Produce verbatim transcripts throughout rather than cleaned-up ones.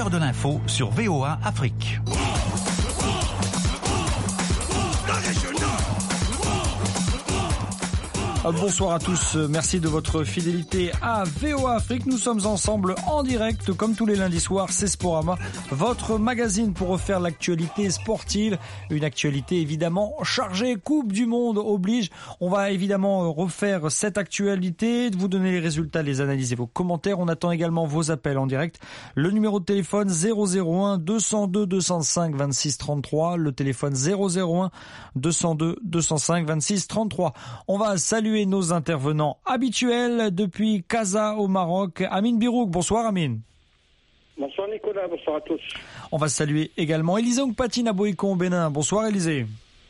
l'heure de l'info sur V O A Afrique. Bonsoir à tous, merci de votre fidélité à V O A Afrique. Nous sommes ensemble en direct comme tous les lundis soirs, c'est Sporama, votre magazine pour refaire l'actualité sportive. Une actualité évidemment chargée, Coupe du Monde oblige. On va évidemment refaire cette actualité, vous donner les résultats, les analyses et vos commentaires. On attend également vos appels en direct. Le numéro de téléphone zéro zéro un deux cent deux deux cent cinq vingt-six trente-trois, le téléphone zéro zéro un deux cent deux deux cent cinq vingt-six trente-trois. On va saluer nos intervenants habituels depuis Casa au Maroc. Amine Birouk, bonsoir Amine. Bonsoir Nicolas, bonsoir à tous. On va saluer également Élisée Ongpatine à Boïcon au Bénin. Bonsoir Élisée.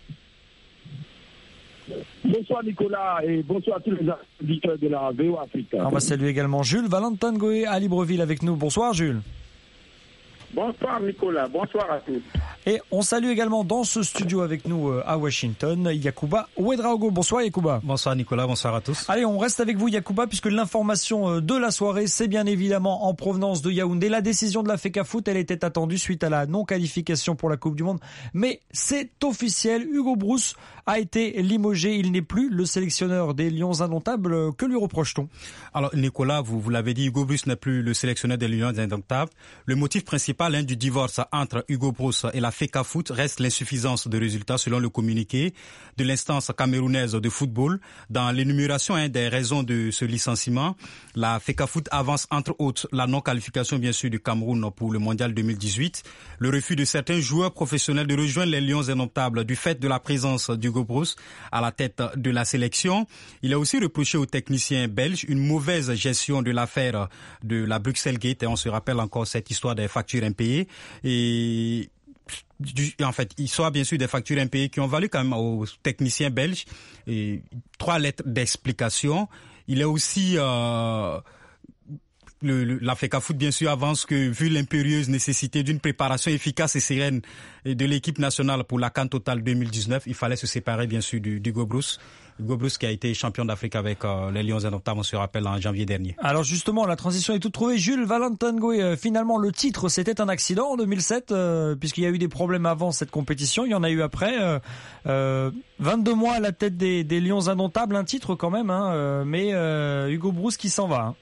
Bonsoir Nicolas et bonsoir à tous les auditeurs de la V O A Afrique. On va saluer également Jules Valentin Goé à Libreville avec nous. Bonsoir Jules. Bonsoir Nicolas, bonsoir à tous. Et on salue également dans ce studio avec nous à Washington, Yacouba Ouedraogo. Bonsoir Yacouba. Bonsoir Nicolas, bonsoir à tous. Allez, on reste avec vous Yacouba puisque l'information de la soirée, c'est bien évidemment en provenance de Yaoundé. La décision de la FECAFOOT, elle était attendue suite à la non-qualification pour la Coupe du Monde. Mais c'est officiel, Hugo Broos a été limogé. Il n'est plus le sélectionneur des Lions Indomptables. Que lui reproche-t-on? Alors Nicolas, vous, vous l'avez dit, Hugo Broos n'est plus le sélectionneur des Lions Indomptables. Le motif principal hein, du divorce entre Hugo Broos et la FECAFOOT reste l'insuffisance de résultats selon le communiqué de l'instance camerounaise de football. Dans l'énumération hein, des raisons de ce licenciement, la FECAFOOT avance entre autres la non-qualification bien sûr du Cameroun pour le mondial deux mille dix-huit, le refus de certains joueurs professionnels de rejoindre les Lions Indomptables du fait de la présence d'Hugo Broos à la tête de la sélection. Il a aussi reproché aux techniciens belges une mauvaise gestion de l'affaire de la Bruxelles Gate et on se rappelle encore cette histoire des factures impayées et en fait, il soit bien sûr des factures impayées qui ont valu quand même aux techniciens belges et trois lettres d'explication. Il est aussi euh, le, le, la FECAFOOT bien sûr avance que vu l'impérieuse nécessité d'une préparation efficace et sereine de l'équipe nationale pour la CAN Total deux mille dix-neuf, il fallait se séparer bien sûr du, du Hugo Broos. Hugo Broos qui a été champion d'Afrique avec euh, les Lions Indomptables, on se rappelle, en janvier dernier. Alors justement, la transition est toute trouvée. Jules Valentin Goé, euh, finalement le titre c'était un accident en deux mille sept, euh, puisqu'il y a eu des problèmes avant cette compétition, il y en a eu après. Euh, euh, vingt-deux mois à la tête des, des Lions Indomptables, un titre quand même, hein, euh, mais euh, Hugo Broos qui s'en va. Hein.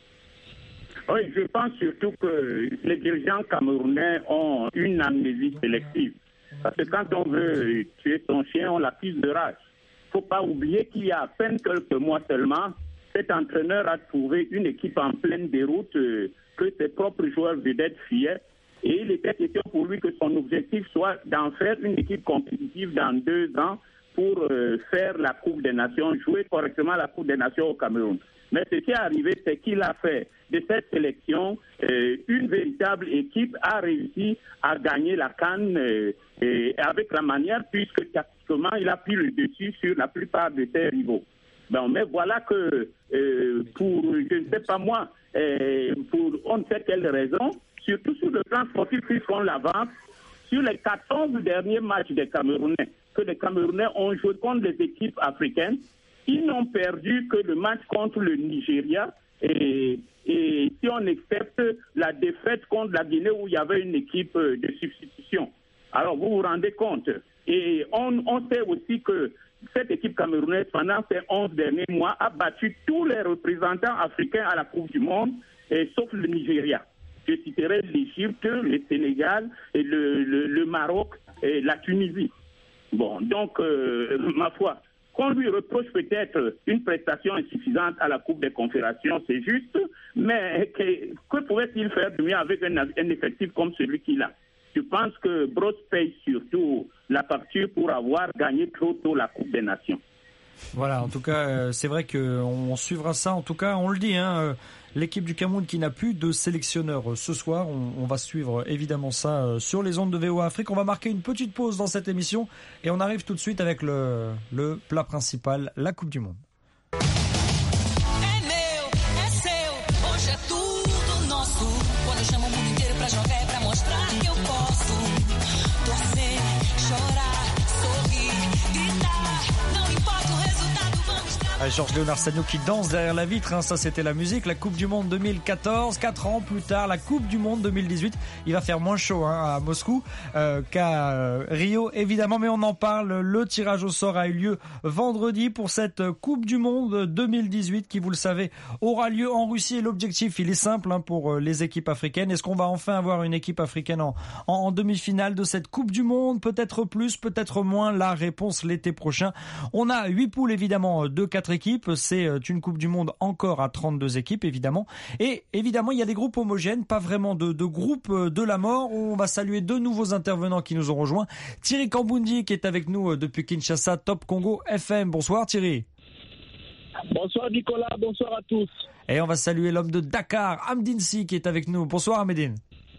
Oui, je pense surtout que les dirigeants camerounais ont une amnésie sélective. Parce que quand on veut tuer son chien, on l'accuse de rage. Il ne faut pas oublier qu'il y a à peine quelques mois seulement, cet entraîneur a trouvé une équipe en pleine déroute euh, que ses propres joueurs vedettes fuyaient. Et il était question pour lui que son objectif soit d'en faire une équipe compétitive dans deux ans pour euh, faire la Coupe des Nations, jouer correctement la Coupe des Nations au Cameroun. Mais ce qui est arrivé, c'est qu'il a fait de cette sélection euh, une véritable équipe, a réussi à gagner la CAN euh, et avec la manière, puisque tactiquement, il a pris le dessus sur la plupart de ses rivaux. Bon, mais voilà que, euh, pour, je ne sais pas moi, euh, pour on ne sait quelle raison, surtout sur le plan sportif, puisqu'on l'avance, sur les quatorze derniers matchs des Camerounais, que les Camerounais ont joué contre les équipes africaines, ils n'ont perdu que le match contre le Nigeria et, et si on accepte la défaite contre la Guinée où il y avait une équipe de substitution. Alors vous vous rendez compte. Et on, on sait aussi que cette équipe camerounaise, pendant ces onze derniers mois, a battu tous les représentants africains à la Coupe du Monde, et, sauf le Nigeria. Je citerai l'Égypte, le Sénégal, et le, le, le Maroc et la Tunisie. Bon, donc, euh, ma foi, qu'on lui reproche peut-être une prestation insuffisante à la Coupe des Confédérations, c'est juste, mais que, que pouvait-il faire de mieux avec un, un effectif comme celui qu'il a? Je pense que Broos paye surtout la facture pour avoir gagné trop tôt la Coupe des Nations. Voilà, en tout cas, euh, c'est vrai qu'on suivra ça. En tout cas, on le dit, hein, euh, l'équipe du Cameroun qui n'a plus de sélectionneur euh, ce soir, on, on va suivre évidemment ça euh, sur les ondes de V O A Afrique. On va marquer une petite pause dans cette émission et on arrive tout de suite avec le, le plat principal, la Coupe du Monde. Georges Léonard Sagno qui danse derrière la vitre, hein, ça c'était la musique. La Coupe du Monde deux mille quatorze, quatre ans plus tard, la Coupe du Monde deux mille dix-huit. Il va faire moins chaud hein, à Moscou euh, qu'à euh, Rio évidemment, mais on en parle. Le tirage au sort a eu lieu vendredi pour cette Coupe du Monde deux mille dix-huit qui, vous le savez, aura lieu en Russie. Et l'objectif, il est simple hein, pour les équipes africaines. Est-ce qu'on va enfin avoir une équipe africaine en, en, en demi-finale de cette Coupe du Monde? Peut-être plus, peut-être moins. La réponse l'été prochain. On a huit poules évidemment de quatre équipes, c'est une Coupe du Monde encore à trente-deux équipes évidemment, et évidemment il y a des groupes homogènes, pas vraiment de, de groupe de la mort. On va saluer deux nouveaux intervenants qui nous ont rejoints. Thierry Kambundi qui est avec nous depuis Kinshasa, Top Congo F M. Bonsoir Thierry. Bonsoir Nicolas, bonsoir à tous. Et on va saluer l'homme de Dakar, Amdine Si, qui est avec nous. Bonsoir Amdine.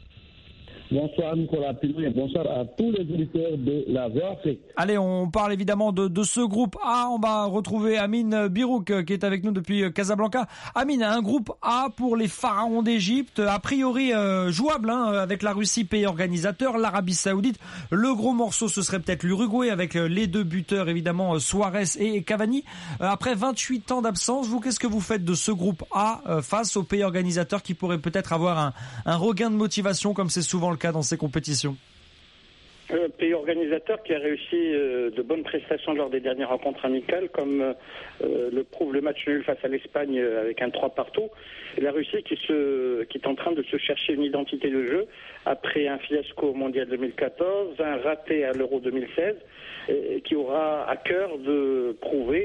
Bonsoir Nicolas Pino et bonsoir à tous les auditeurs de la V O A Afrique. Allez, on parle évidemment de, de ce groupe A. On va retrouver Amine Birouk qui est avec nous depuis Casablanca. Amine, un groupe A pour les pharaons d'Égypte, a priori euh, jouable hein, avec la Russie, pays organisateur, l'Arabie Saoudite. Le gros morceau, ce serait peut-être l'Uruguay avec les deux buteurs évidemment Suarez et Cavani. Euh, après vingt-huit ans d'absence, vous, qu'est-ce que vous faites de ce groupe A euh, face aux pays organisateurs qui pourraient peut-être avoir un, un regain de motivation comme c'est souvent le cas dans ces compétitions? Un pays organisateur qui a réussi euh, de bonnes prestations lors des dernières rencontres amicales, comme euh, le prouve le match nul face à l'Espagne euh, avec un trois partout. Et la Russie qui, se, qui est en train de se chercher une identité de jeu après un fiasco au Mondial deux mille quatorze, un raté à l'Euro deux mille seize, et, et qui aura à cœur de prouver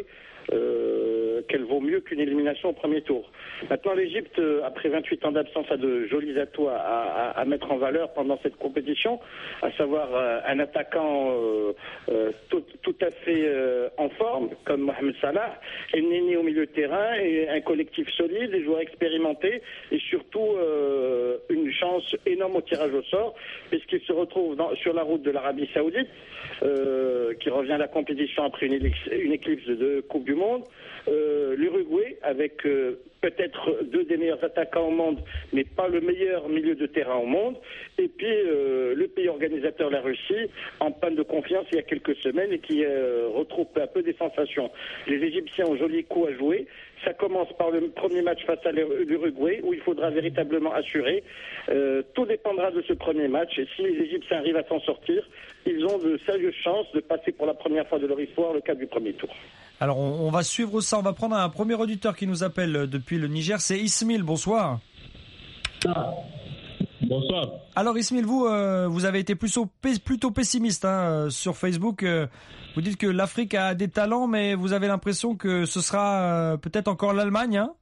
Euh, qu'elle vaut mieux qu'une élimination au premier tour. Maintenant, l'Égypte, après vingt-huit ans d'absence, a de jolis atouts à, à, à mettre en valeur pendant cette compétition, à savoir euh, un attaquant euh, euh, tout, tout à fait euh, en forme, comme Mohamed Salah, et Néné au milieu de terrain, et un collectif solide, des joueurs expérimentés, et surtout euh, une chance énorme au tirage au sort, puisqu'il se retrouve dans, sur la route de l'Arabie Saoudite, euh, qui revient à la compétition après une, une éclipse de Coupe du Monde, euh, l'Uruguay avec euh, peut-être deux des meilleurs attaquants au monde, mais pas le meilleur milieu de terrain au monde, et puis euh, le pays organisateur, la Russie, en panne de confiance il y a quelques semaines et qui euh, retrouve peu à peu des sensations. Les Égyptiens ont joli coup à jouer. Ça commence par le premier match face à l'Uruguay où il faudra véritablement assurer. Euh, tout dépendra de ce premier match, et si les Égyptiens arrivent à s'en sortir, ils ont de sérieuses chances de passer pour la première fois de leur histoire le cap du premier tour. Alors on, on va suivre ça, on va prendre un premier auditeur qui nous appelle depuis le Niger, c'est Ismail, bonsoir. Ah, bonsoir. Alors Ismail, vous, euh, vous avez été plutôt, plutôt pessimiste hein, sur Facebook, euh, vous dites que l'Afrique a des talents, mais vous avez l'impression que ce sera euh, peut-être encore l'Allemagne hein?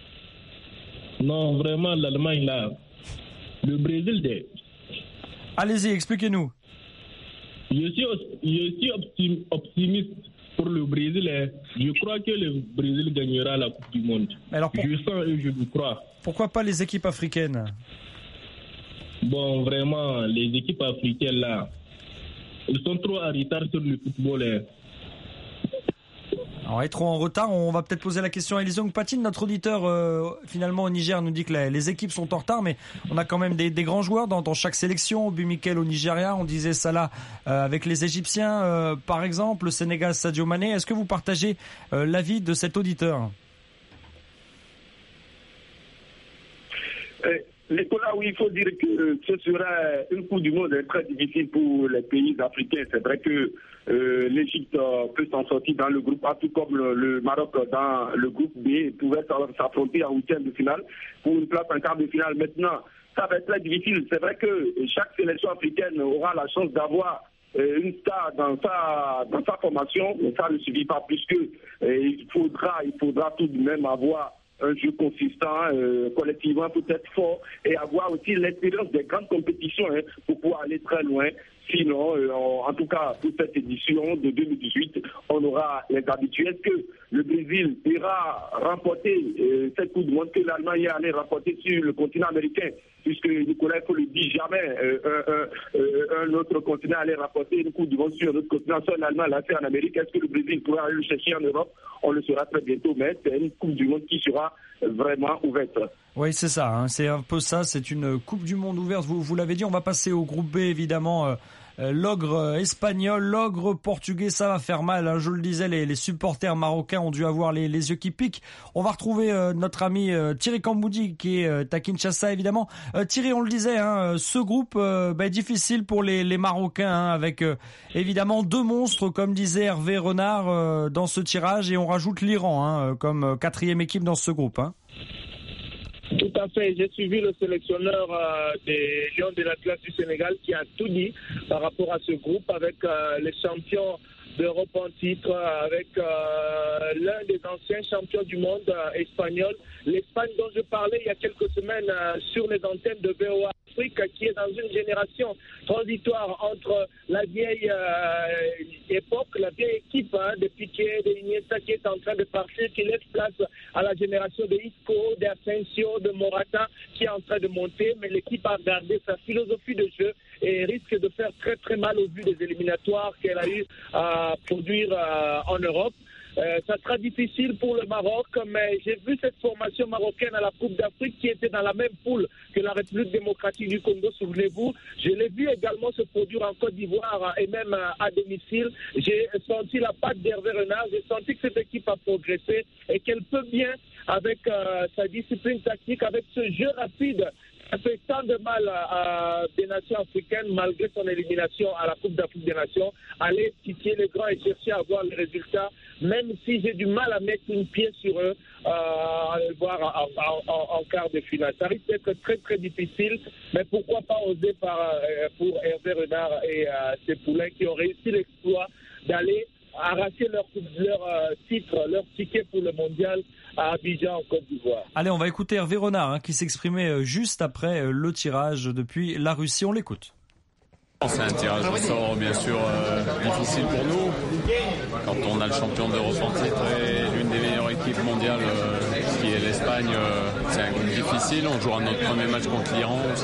Non, vraiment l'Allemagne là, le Brésil des... Allez-y, expliquez-nous. Je suis, je suis optimiste pour le Brésil. Je crois que le Brésil gagnera la Coupe du Monde. Alors pour... Je sens et je le crois. Pourquoi pas les équipes africaines? Bon, vraiment, les équipes africaines là, ils sont trop en retard sur le football. On est trop en retard, on va peut-être poser la question à Elisong Patine, notre auditeur euh, finalement au Niger nous dit que les, les équipes sont en retard, mais on a quand même des, des grands joueurs dans, dans chaque sélection. Bumikel au Nigeria, on disait Salah euh, avec les Égyptiens euh, par exemple, le Sénégal Sadio Mané. Est-ce que vous partagez euh, l'avis de cet auditeur? euh, Nicolas, oui, il faut dire que ce sera une Coupe du Monde très difficile pour les pays africains. C'est vrai que euh, l'Égypte euh, peut s'en sortir dans le groupe A, tout comme le, le Maroc dans le groupe B, pouvait s'affronter en huitième de finale pour une place en quart de finale. Maintenant, ça va être très difficile. C'est vrai que chaque sélection africaine aura la chance d'avoir euh, une star dans sa, dans sa formation, mais ça ne suffit pas, puisque euh, il faudra, il faudra tout de même avoir un jeu consistant, euh, collectivement peut-être fort, et avoir aussi l'expérience des grandes compétitions hein, pour pouvoir aller très loin. Sinon, euh, en, en tout cas, pour cette édition de deux mille dix-huit, on aura les habitués. Est-ce que le Brésil ira remporter euh, cette Coupe du Monde que l'Allemagne est allée remporter sur le continent américain? Puisque Nicolas, il faut le dire, jamais euh, un, un, euh, un autre continent allait remporter une Coupe du Monde sur un autre continent. Seul l'Allemagne l'a fait en Amérique. Est-ce que le Brésil pourra aller le chercher en Europe? On le saura très bientôt, mais c'est une Coupe du Monde qui sera vraiment ouverte. Oui, c'est ça, hein, c'est un peu ça, c'est une Coupe du Monde ouverte. Vous, vous l'avez dit, on va passer au groupe B, évidemment, euh, euh, l'ogre espagnol, l'ogre portugais. Ça va faire mal, hein. Je le disais, les, les supporters marocains ont dû avoir les, les yeux qui piquent. On va retrouver euh, notre ami euh, Thierry Kamboudi qui est euh, à Kinshasa évidemment. Euh, Thierry, on le disait, hein, ce groupe euh, bah, difficile pour les, les Marocains, hein, avec euh, évidemment deux monstres comme disait Hervé Renard euh, dans ce tirage, et on rajoute l'Iran hein, comme quatrième équipe dans ce groupe. Hein. Tout à fait. J'ai suivi le sélectionneur euh, des Lions de l'Atlas du Sénégal qui a tout dit par rapport à ce groupe avec euh, les champions d'Europe en titre, avec euh, l'un des anciens champions du monde euh, espagnol, l'Espagne dont je parlais il y a quelques semaines euh, sur les antennes de V O A Afrique, qui est dans une génération transitoire entre la vieille euh, époque, la vieille équipe hein, de Piqué, de Iniesta qui est en train de partir, qui laisse place à la génération de Isco, d'Asensio, de Morata qui est en train de monter, mais l'équipe a gardé sa philosophie de jeu et risque de faire très très mal au vu des éliminatoires qu'elle a eu à produire euh, en Europe. Euh, ça sera difficile pour le Maroc, mais j'ai vu cette formation marocaine à la Coupe d'Afrique qui était dans la même poule que la République démocratique du Congo, souvenez-vous. Je l'ai vu également se produire en Côte d'Ivoire et même à domicile. J'ai senti la patte d'Hervé Renard, j'ai senti que cette équipe a progressé et qu'elle peut bien, avec euh, sa discipline tactique, avec ce jeu rapide, ça fait tant de mal à, à des nations africaines, malgré son élimination à la Coupe d'Afrique des Nations, aller titiller les grands et chercher à avoir les résultats, même si j'ai du mal à mettre une pied sur eux, euh, à les voir en, en, en, en quart de finale. Ça risque d'être très très difficile, mais pourquoi pas oser par, euh, pour Hervé Renard et euh, ses poulains qui ont réussi l'exploit d'aller arracher leur, leur euh, titre, leur ticket pour le mondial à Abidjan en Côte d'Ivoire. Allez, on va écouter Hervé Renard hein, qui s'exprimait juste après le tirage depuis la Russie. On l'écoute. C'est un tirage au sort bien sûr euh, difficile pour nous. Quand on a le champion d'Europe en titre et l'une des meilleures équipes mondiales euh, qui est l'Espagne, euh, c'est un groupe difficile. On jouera notre premier match contre l'Iran aussi.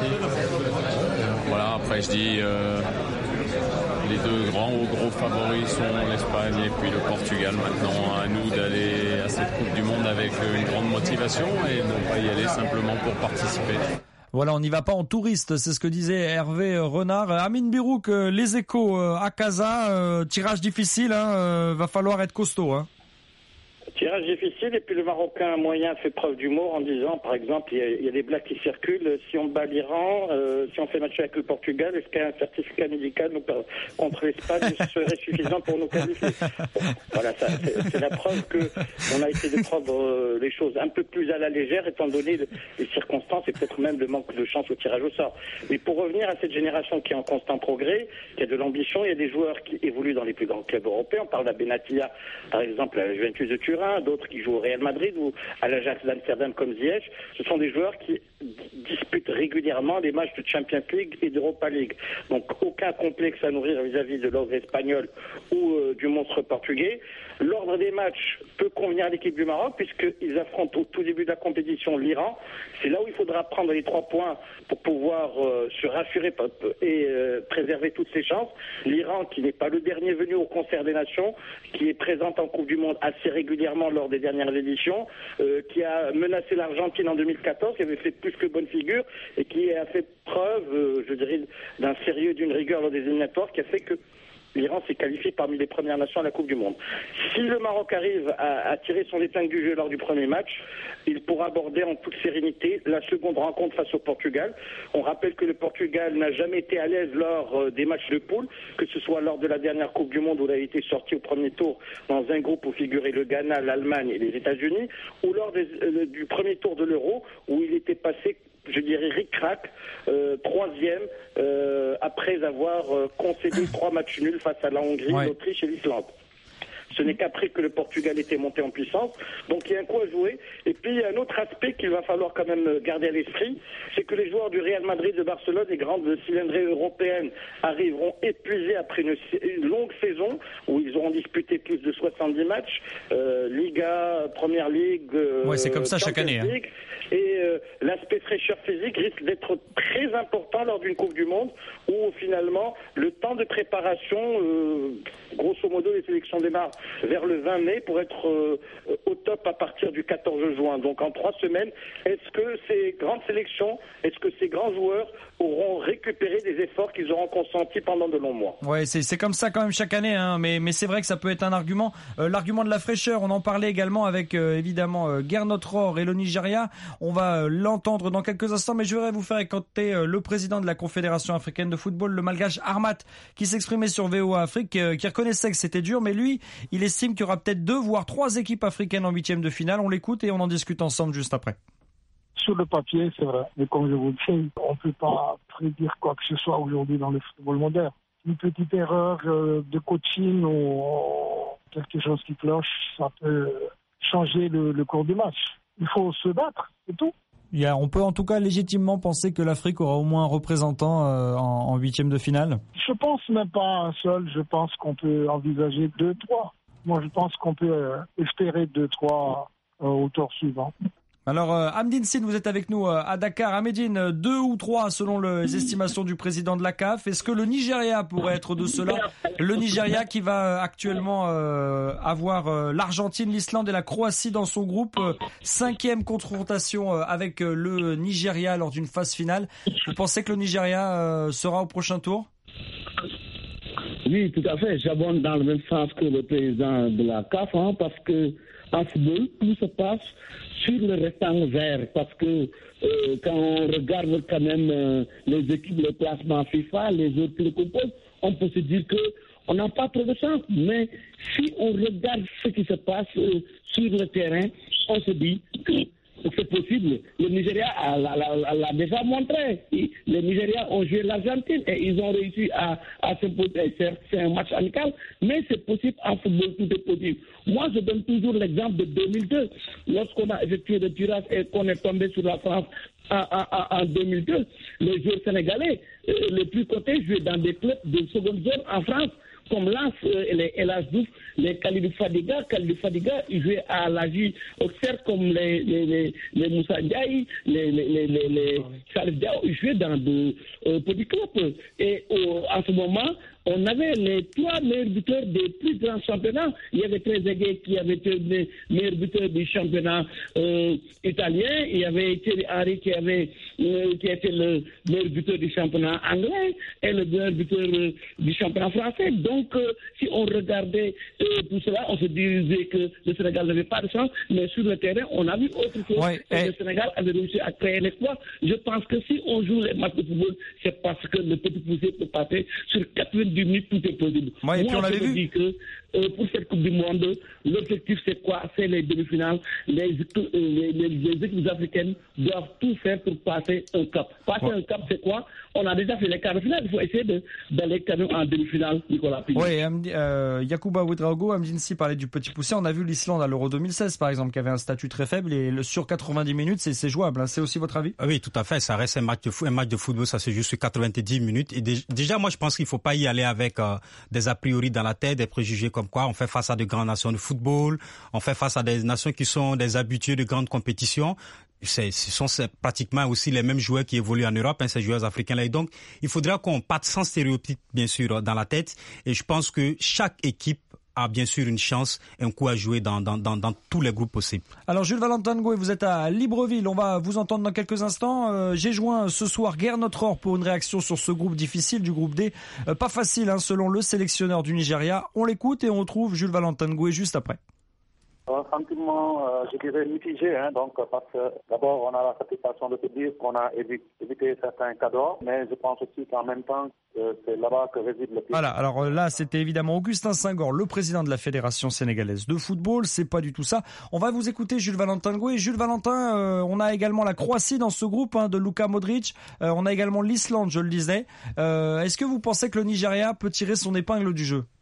Voilà, après je dis euh, les deux grands ou gros favoris sont l'Espagne et puis le Portugal. Maintenant à nous d'aller à cette Coupe du Monde avec une grande motivation et non pas y aller simplement pour participer. Voilà, on n'y va pas en touriste, c'est ce que disait Hervé Renard. Amine Birouk, les Échos à Casa, tirage difficile, hein, va falloir être costaud. Hein. Tirage difficile, et puis le Marocain moyen fait preuve d'humour en disant, par exemple, il y a, il y a des blagues qui circulent, si on bat l'Iran, euh, si on fait match avec le Portugal, est-ce qu'un certificat médical nous, contre l'Espagne serait suffisant pour nous qualifier? Bon, voilà, ça, c'est, c'est la preuve qu'on a essayé de prendre euh, les choses un peu plus à la légère, étant donné le, les circonstances et peut-être même le manque de chance au tirage au sort. Mais pour revenir à cette génération qui est en constant progrès, qui a de l'ambition, il y a des joueurs qui évoluent dans les plus grands clubs européens. On parle d'Abenatia, par exemple, à la Juventus de Turin, d'autres qui jouent au Real Madrid ou à l'Ajax d'Amsterdam comme Ziyech. Ce sont des joueurs qui disputent régulièrement les matchs de Champions League et d'Europa League. Donc aucun complexe à nourrir vis-à-vis de l'ordre espagnol ou euh, du monstre portugais. L'ordre des matchs peut convenir à l'équipe du Maroc puisqu'ils affrontent au tout début de la compétition l'Iran. C'est là où il faudra prendre les trois points pour pouvoir euh, se rassurer et euh, préserver toutes ses chances. L'Iran qui n'est pas le dernier venu au concert des nations, qui est présente en Coupe du Monde assez régulièrement lors des dernières éditions, euh, qui a menacé l'Argentine en deux mille quatorze, qui avait fait plus que bonne figure et qui a fait preuve, euh, je dirais, d'un sérieux, d'une rigueur lors des éliminatoires qui a fait que l'Iran s'est qualifié parmi les premières nations à la Coupe du Monde. Si le Maroc arrive à, à tirer son épingle du jeu lors du premier match, il pourra aborder en toute sérénité la seconde rencontre face au Portugal. On rappelle que le Portugal n'a jamais été à l'aise lors euh, des matchs de poule, que ce soit lors de la dernière Coupe du Monde où il a été sorti au premier tour dans un groupe où figuraient le Ghana, l'Allemagne et les États-Unis, ou lors des, euh, du premier tour de l'Euro où il était passé, je dirais, ric-rac, euh, troisième, euh, après avoir euh, concédé trois matchs nuls face à la Hongrie, ouais. l'Autriche et l'Islande. Ce n'est qu'après que le Portugal était monté en puissance. Donc il y a un coup à jouer. Et puis il y a un autre aspect qu'il va falloir quand même garder à l'esprit, c'est que les joueurs du Real Madrid, de Barcelone, les grandes cylindrées européennes arriveront épuisés après une, une longue saison où ils auront disputé plus de soixante-dix matchs, euh, Liga, Première Ligue, euh, ouais, c'est comme ça chaque année. Hein. Et euh, l'aspect fraîcheur physique risque d'être très important lors d'une Coupe du Monde où finalement le temps de préparation, euh, grosso modo les sélections démarrent vers le vingt mai pour être euh, au top à partir du quatorze juin. Donc en trois semaines, est-ce que ces grandes sélections, est-ce que ces grands joueurs auront récupéré des efforts qu'ils auront consentis pendant de longs mois? Ouais, c'est, c'est comme ça quand même chaque année, hein, mais, mais c'est vrai que ça peut être un argument. Euh, l'argument de la fraîcheur, on en parlait également avec euh, évidemment euh, Gernot Rohr et le Nigeria. On va euh, l'entendre dans quelques instants, mais je voudrais vous faire écouter euh, le président de la Confédération africaine de football, le malgache Armat, qui s'exprimait sur V O A Afrique, euh, qui reconnaissait que c'était dur, mais lui, il estime qu'il y aura peut-être deux, voire trois équipes africaines en huitième de finale. On l'écoute et on en discute ensemble juste après. Sur le papier, c'est vrai. Mais comme je vous le dis, on ne peut pas prédire quoi que ce soit aujourd'hui dans le football moderne. Une petite erreur de coaching ou quelque chose qui cloche, ça peut changer le, le cours du match. Il faut se battre, c'est tout. Il y a, on peut en tout cas légitimement penser que l'Afrique aura au moins un représentant euh, en, en huitième de finale. Je pense même pas un seul. Je pense qu'on peut envisager deux, trois. Moi, je pense qu'on peut euh, espérer deux, trois euh, au tour suivant. Alors, euh, Amdine Sine, vous êtes avec nous euh, à Dakar. Amédine, deux ou trois selon le, les estimations du président de la C A F. Est-ce que le Nigeria pourrait être de cela? Le Nigeria qui va actuellement euh, avoir euh, l'Argentine, l'Islande et la Croatie dans son groupe. Euh, cinquième confrontation euh, avec euh, le Nigeria lors d'une phase finale. Vous pensez que le Nigeria euh, sera au prochain tour? Oui, tout à fait. J'abonde dans le même sens que le président de la C A F, hein, parce que en football, tout se passe sur le rectangle vert, parce que euh, quand on regarde quand même euh, les équipes, le classement FIFA, les autres qui le composent, on peut se dire que on n'a pas trop de chance. Mais si on regarde ce qui se passe euh, sur le terrain, on se dit que c'est possible. Le Nigeria a, l'a, l'a, l'a déjà montré. Les Nigériens ont joué l'Argentine et ils ont réussi à, à s'imposer. C'est, c'est un match amical, mais c'est possible en football, tout est possible. Moi, je donne toujours l'exemple de deux mille deux, lorsqu'on a effectué le tirage et qu'on est tombé sur la France en, en, en deux mille deux. Les joueurs sénégalais, euh, les plus cotés, jouaient dans des clubs de seconde zone en France, comme Lens euh, et les El Hadji Diouf, les Khalidou Fadiga. Khalidou Fadiga, ils jouaient à l'A J Auxerre, comme les, les, les, les Moussa Ndiaye, les, les, les, les, les Salif Diao, ils jouaient dans de euh, petits clubs. Et euh, en ce moment, on avait les trois meilleurs buteurs des plus grands championnats. Il y avait Trezeguet qui avait été le meilleur buteur du championnat euh, italien. Il y avait Thierry Henry qui avait euh, qui était le meilleur buteur du championnat anglais et le meilleur buteur euh, du championnat français. Donc, euh, si on regardait euh, tout cela, on se disait que le Sénégal n'avait pas de chance. Mais sur le terrain, on a vu autre chose. Ouais, et et... le Sénégal avait réussi à créer l'exploit. Je pense que si on joue les matchs de football, c'est parce que le petit poussé peut passer sur quatre-vingt-dix minutes, tout est possible. Ouais, et puis Moi, on l'avait je me vu. dis que euh, pour cette Coupe du Monde, l'objectif c'est quoi? C'est les demi-finales. Les, euh, les, les, les équipes africaines doivent tout faire pour passer un cap. Passer ouais. un cap, c'est quoi? On a déjà fait les quarts de finale. Il faut essayer de, d'aller quand même en demi-finale, Nicolas. Oui, euh, Yacouba Ouedraogo, Amdine parlait du petit poussé. On a vu l'Islande à l'Euro deux mille seize, par exemple, qui avait un statut très faible. Et le, sur quatre-vingt-dix minutes, c'est, c'est jouable. Hein. C'est aussi votre avis? Oui, tout à fait. Ça reste un match de, fo- un match de football. Ça se joue sur quatre-vingt-dix minutes. Et dé- déjà, moi, je pense qu'il ne faut pas y aller avec euh, des a priori dans la tête, des préjugés comme quoi on fait face à de grandes nations de football, on fait face à des nations qui sont des habitués de grandes compétitions. C'est, ce sont c'est pratiquement aussi les mêmes joueurs qui évoluent en Europe, hein, ces joueurs africains-là. Et donc, il faudra qu'on parte sans stéréotypes, bien sûr, dans la tête. Et je pense que chaque équipe a bien sûr une chance, un coup à jouer dans, dans, dans, dans tous les groupes possibles. Alors Jules Valentin Ngoué, vous êtes à Libreville, on va vous entendre dans quelques instants. Euh, j'ai joint ce soir Gernot Rohr pour une réaction sur ce groupe difficile du groupe D. Euh, pas facile hein, selon le sélectionneur du Nigeria. On l'écoute et on retrouve Jules Valentin Ngoué juste après. Un sentiment, euh, je dirais, mitigé, hein, donc, parce que d'abord, on a la satisfaction de se dire qu'on a évité, évité certains cadeaux, mais je pense aussi qu'en même temps, euh, c'est là-bas que réside le pire. Voilà, alors là, c'était évidemment Augustin Senghor, le président de la Fédération sénégalaise de football, c'est pas du tout ça. On va vous écouter, Jules Valentin Ngoué. Jules Valentin, euh, on a également la Croatie dans ce groupe hein, de Luka Modric, euh, on a également l'Islande, je le disais. Euh, est-ce que vous pensez que le Nigeria peut tirer son épingle du jeu?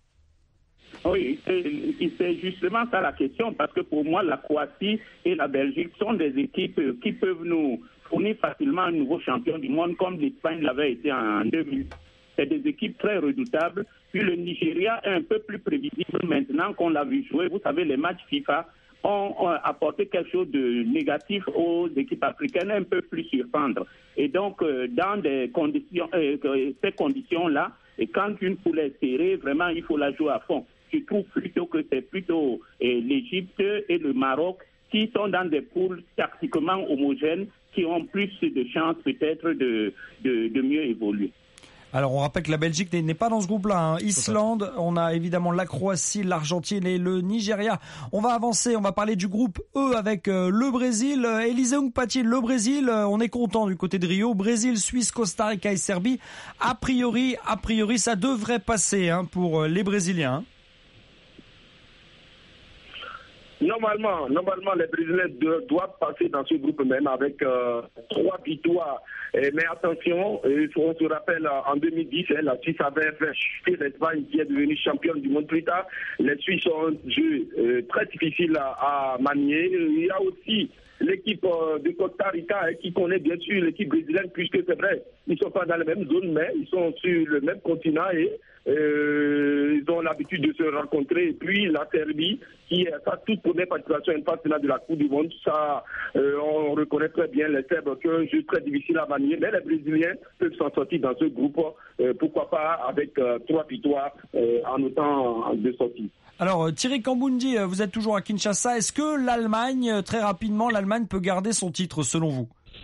Oui, c'est justement ça la question, parce que pour moi, la Croatie et la Belgique sont des équipes qui peuvent nous fournir facilement un nouveau champion du monde, comme l'Espagne l'avait été en deux mille. C'est des équipes très redoutables. Puis le Nigeria est un peu plus prévisible maintenant qu'on l'a vu jouer. Vous savez, les matchs FIFA ont, ont apporté quelque chose de négatif aux équipes africaines, un peu plus surprendre. Et donc, euh, dans des conditions, euh, ces conditions-là, et quand une poule est serrée, vraiment, il faut la jouer à fond. je trouve plutôt que c'est plutôt eh, l'Égypte et le Maroc qui sont dans des poules tactiquement homogènes, qui ont plus de chances peut-être de, de, de mieux évoluer. Alors, on rappelle que la Belgique n'est pas dans ce groupe-là. Hein. Islande, on a évidemment la Croatie, l'Argentine et le Nigeria. On va avancer, on va parler du groupe E avec euh, le Brésil. Euh, Élisée Mpati, le Brésil, euh, on est content du côté de Rio. Brésil, Suisse, Costa Rica et Serbie. A priori, a priori, ça devrait passer hein, pour euh, les Brésiliens. Hein. Normalement, normalement, les Brésiliens de, doivent passer dans ce groupe même avec euh, trois victoires. Et, mais attention, on se rappelle en deux mille dix, hein, la Suisse avait fait chuter l'Espagne qui est devenue championne du monde plus tard. Les Suisses ont un jeu euh, très difficile à, à manier. Il y a aussi l'équipe euh, de Costa Rica hein, qui connaît bien sûr l'équipe brésilienne, puisque c'est vrai, ils ne sont pas dans la même zone, mais ils sont sur le même continent et euh, ils ont l'habitude de se rencontrer. Et puis la Serbie, qui est sa toute première participation à une phase finale de la Coupe du Monde, ça, euh, on reconnaît très bien les Serbes qui ont un jeu très difficile à manier, mais les Brésiliens peuvent s'en sortir dans ce groupe, euh, pourquoi pas avec euh, trois victoires euh, en autant de sortie. Alors Thierry Kambundi, vous êtes toujours à Kinshasa. Est-ce que l'Allemagne, très rapidement, l'Allemagne peut garder son titre selon vous?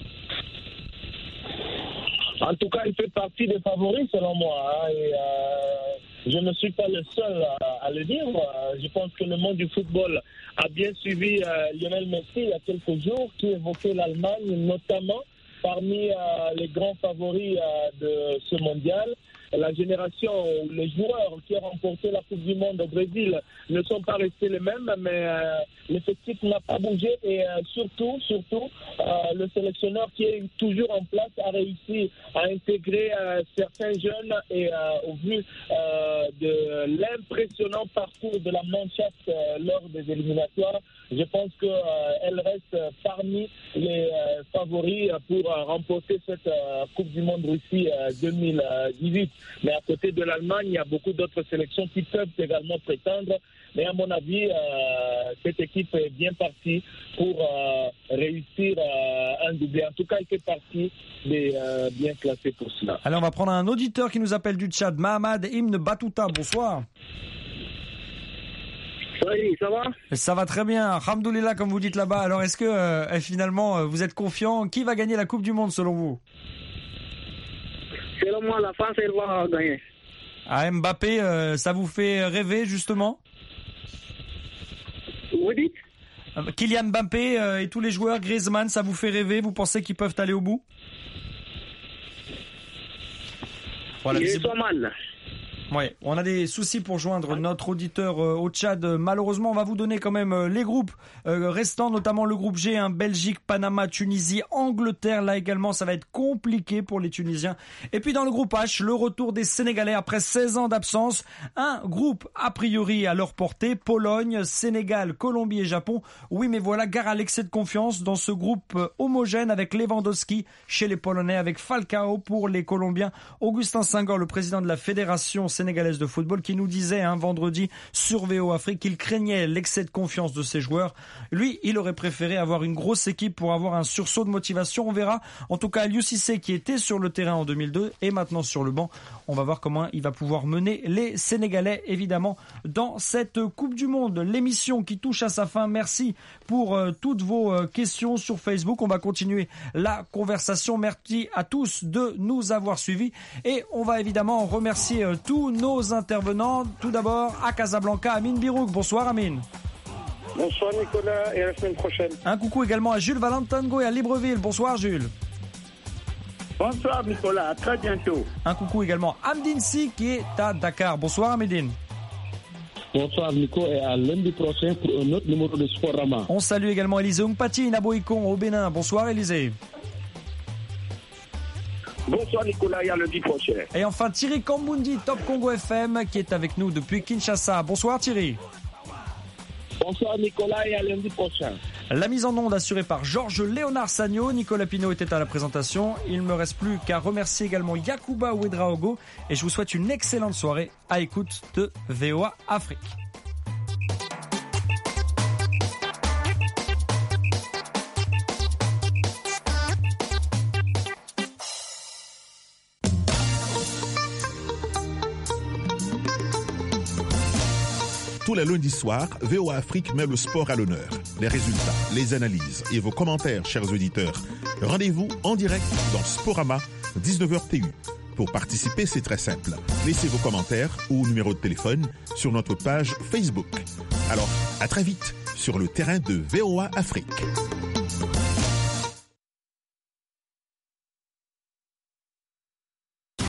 En tout cas, il fait partie des favoris selon moi. Hein, et, euh, je ne suis pas le seul à, à le dire. Je pense que le monde du football a bien suivi euh, Lionel Messi il y a quelques jours, qui évoquait l'Allemagne notamment parmi euh, les grands favoris euh, de ce mondial. La génération, les joueurs qui ont remporté la Coupe du Monde au Brésil ne sont pas restés les mêmes, mais euh, l'effectif n'a pas bougé et euh, surtout, surtout, euh, le sélectionneur qui est toujours en place a réussi à intégrer euh, certains jeunes et euh, au vu euh, de l'impressionnant parcours de la Mannschaft euh, lors des éliminatoires, je pense qu'elle euh, reste parmi les euh, favoris pour euh, remporter cette euh, Coupe du Monde Russie euh, deux mille dix-huit. Mais à côté de l'Allemagne, il y a beaucoup d'autres sélections qui peuvent également prétendre. Mais à mon avis, euh, cette équipe est bien partie pour euh, réussir euh, un doublé. En tout cas, elle fait partie des euh, bien classés pour cela. Allez, on va prendre un auditeur qui nous appelle du Tchad, Mahamad Ibn Batouta. Bonsoir. Oui, ça va? Ça va très bien. Alhamdoulilah, comme vous dites là-bas. Alors, est-ce que euh, finalement, vous êtes confiant? Qui va gagner la Coupe du Monde selon vous? Selon moi, la France, elle va gagner. Ah, Mbappé, euh, ça vous fait rêver, justement? Vous dites? Kylian Mbappé euh, et tous les joueurs, Griezmann, ça vous fait rêver? Vous pensez qu'ils peuvent aller au bout? Voilà, Ils sont mal. Ouais, on a des soucis pour joindre notre auditeur euh, au Tchad. Malheureusement, on va vous donner quand même euh, les groupes euh, restants, notamment le groupe G, hein, Belgique, Panama, Tunisie, Angleterre. Là également, ça va être compliqué pour les Tunisiens. Et puis dans le groupe H, le retour des Sénégalais après seize ans d'absence. Un groupe a priori à leur portée, Pologne, Sénégal, Colombie et Japon. Oui, mais voilà, gare à l'excès de confiance dans ce groupe euh, homogène avec Lewandowski chez les Polonais, avec Falcao pour les Colombiens. Augustin Senghor, le président de la Fédération sénégalaise de football, qui nous disait hein, vendredi sur V O Afrique qu'il craignait l'excès de confiance de ses joueurs. Lui, il aurait préféré avoir une grosse équipe pour avoir un sursaut de motivation. On verra. En tout cas, Aliou Cissé, qui était sur le terrain en deux mille deux, est maintenant sur le banc. On va voir comment il va pouvoir mener les Sénégalais, évidemment, dans cette Coupe du Monde. L'émission qui touche à sa fin. Merci pour euh, toutes vos euh, questions sur Facebook. On va continuer la conversation. Merci à tous de nous avoir suivis. Et on va évidemment remercier euh, tous nos intervenants. Tout d'abord, à Casablanca, Amine Birouk. Bonsoir, Amine. Bonsoir, Nicolas, et à la semaine prochaine. Un coucou également à Jules Valentango et à Libreville. Bonsoir, Jules. Bonsoir, Nicolas. À très bientôt. Un coucou également à Amdine Si, qui est à Dakar. Bonsoir, Amedine. Bonsoir, Nico, et à lundi prochain pour un autre numéro de Sporama. On salue également Élisée Mpati, Naboïkon, au Bénin. Bonsoir, Élisée. Bonsoir Nicolas, et à lundi prochain. Et enfin Thierry Kambundi, Top Congo F M, qui est avec nous depuis Kinshasa. Bonsoir Thierry. Bonsoir Nicolas, et à lundi prochain. La mise en onde assurée par Georges Léonard Sagno. Nicolas Pinault était à la présentation. Il ne me reste plus qu'à remercier également Yacouba Ouedraogo. Et je vous souhaite une excellente soirée à l'écoute de V O A Afrique. Tous les lundis soirs, V O A Afrique met le sport à l'honneur. Les résultats, les analyses et vos commentaires, chers auditeurs. Rendez-vous en direct dans Sporama, dix-neuf heures T U. Pour participer, c'est très simple. Laissez vos commentaires ou numéro de téléphone sur notre page Facebook. Alors, à très vite sur le terrain de V O A Afrique.